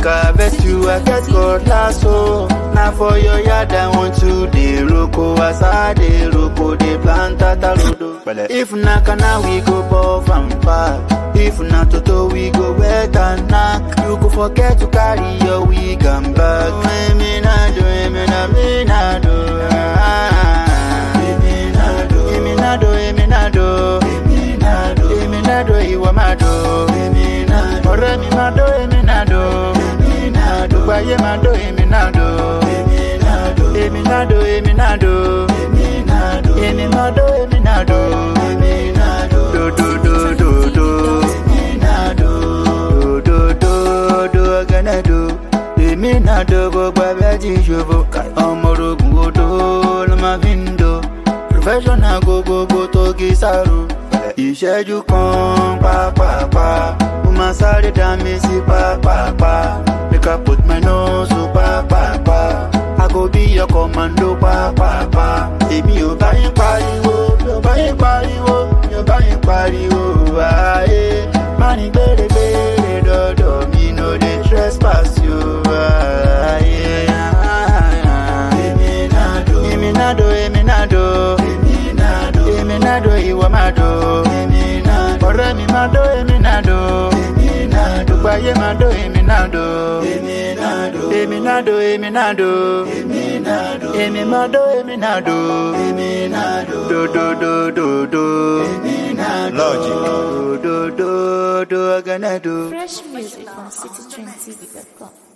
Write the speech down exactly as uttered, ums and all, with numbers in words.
I bet you I get God last so. Now for your yard I want to the roko. As I the roko, the plant tatarudo. If na kana we go puff and pack. If na toto we go wet and knock. You go forget to carry your wig and bag. Eminado, eminado, eminado, eminado, eminado, eminado, eminado, iwamado, eminado, oremi mado, eminado, eminado, baye mado, eminado, eminado, eminado, eminado, eminado, eminado, eminado, eminado, do do do do do, eminado, do do do gonna do. Eminado go babaji jovo, amorogun odo lama vindo. Professional go go go to gisaru. Ìṣẹ́jú kan pàápàá, mo máa sáré dá mi sí pàápàá. Make I put my nose so pàápàá. I go be your commando pàápàá. Èmi ò bá yín pariwo, mi ò bá yín pariwo, mi ò bá yín pariwo. Ayé má ní gbèrègbèrè dọ́dọ̀ mi, no dey trespass you. Ayé Eminado, Eminado, Eminado, Eminado, Eminado, Iwamado, Eminado, oremi mado, Eminado, Eminado, baye mado, Eminado, Eminado, Eminado, Eminado, Eminado, Eminado, Eminado, Eminado, do do do do do, Eminado, logic, do do do do, gonna do. Fresh music on city trend t v dot com.